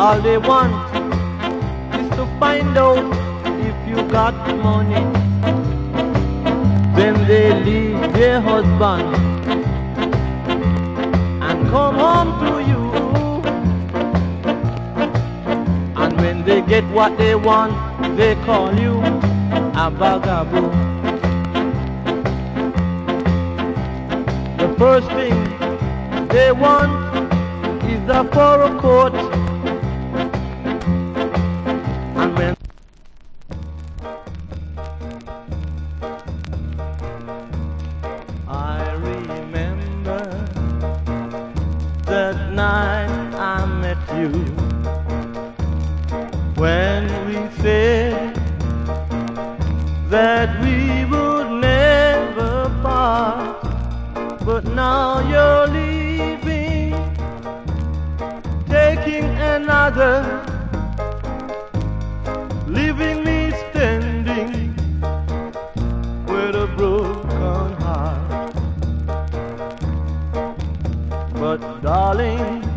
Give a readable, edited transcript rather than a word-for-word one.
All they want is to find out if you got money. Then they leave their husband and come home to you. And when they get what they want, they call you a vagabond. The first thing they want is a fur coat. And when I remember that night I met you, when we said that we would never part, but now you're leaving, taking another, leaving me standing with a broken heart. But darling,